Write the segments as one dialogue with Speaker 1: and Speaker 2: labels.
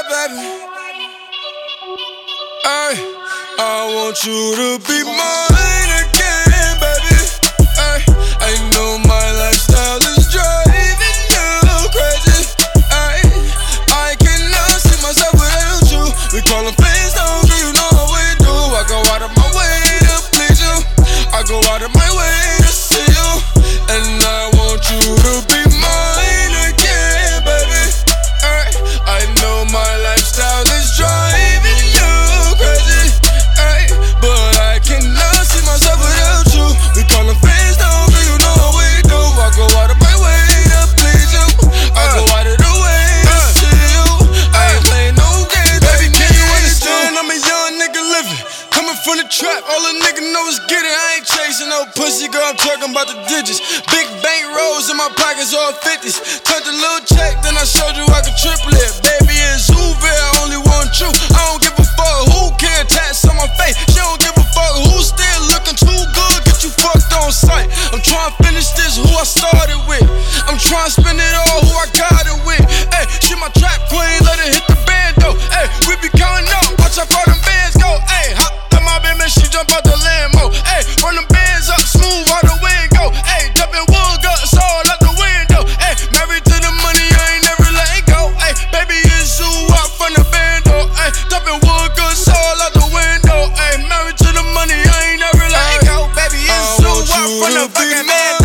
Speaker 1: baby. Ay, I want you to be mine again, baby. Ay, I know my lifestyle is driving you crazy. Ay, I cannot see myself without you. We call them friends, don't you know how we do. I go out of my way to please you. I go out of my way to see you. And I want you to be mine again, baby. Ay, I know my lifestyle is driving you crazy. Ay, but I cannot see myself without you. We call them friends, don't you know how we do. I go out of my way to please you. I go out of the way to see you. I ain't playing no games, baby. Can you understand? I'm a young nigga living, coming from the trap. All a nigga know is get it. I ain't chasing no pussy, girl. I'm talking about the digits. Big bank rolls in my pockets, all 50s. Turned a little check, then I showed you I could triple it. Baby, it's Uber, I only want you. I don't give a fuck who can tats on my face. She don't give a fuck who's still looking too good. Get you fucked on sight. I'm trying to finish this, who I started with. I'm trying to spend it all, who I got it with. Hey, she my trap queen, let her hit the bando. Hey, we be counting up, watch how far them bands go. Hey, hop to my baby, she jump out the Lambo. Hey, run them bands up, smooth how the wind go. Hey, jumping wood guts all out the window. Hey, married to the money, I ain't never letting go. Hey, baby, it's you out from the bando. Hey, jumping wood guts all out the window. Hey, married to the money, I ain't never letting go. Baby, it's you out from the fucking bando.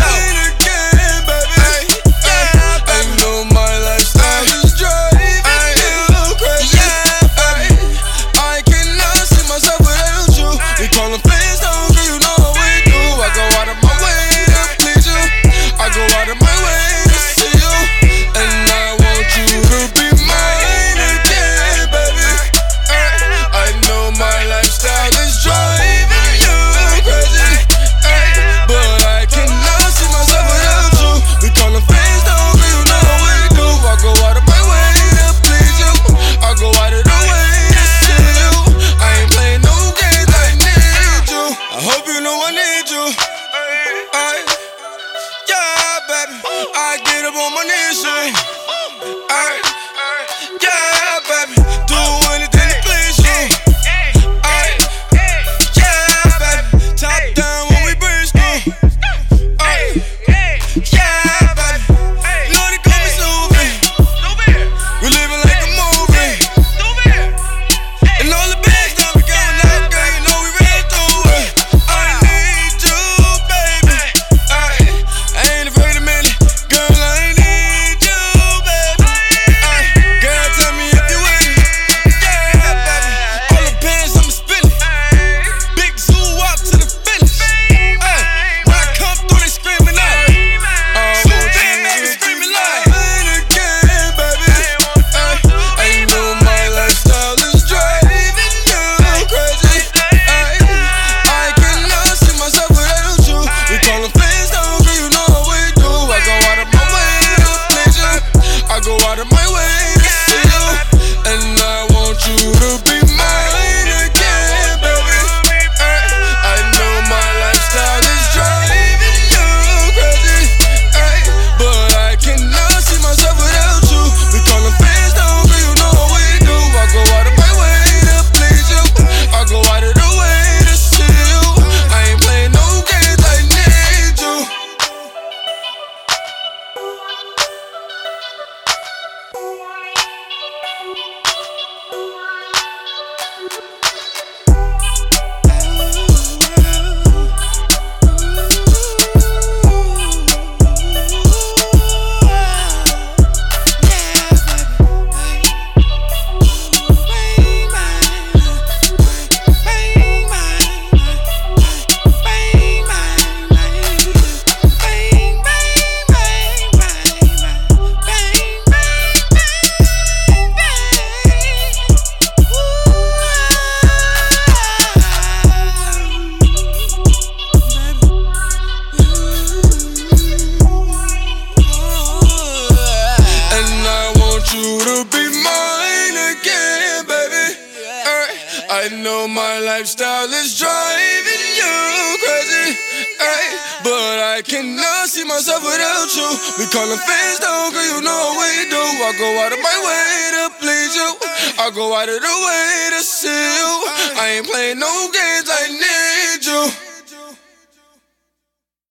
Speaker 1: I get up on my knees, say, ay, yeah, baby, do anything to please you. Ay, yeah, baby, top down when we breeze through. Ay, yeah, baby, know they call me Snoopy. We living like a movie. And all the bands that we going out, girl, you know we ran through it. I need you, baby. Ay, I ain't afraid of men. I know my lifestyle is driving you crazy, ay, but I cannot see myself without you. We call them fans though, girl, you know what we do. I go out of my way to please you. I go out of the way to see you. I ain't playing no games, I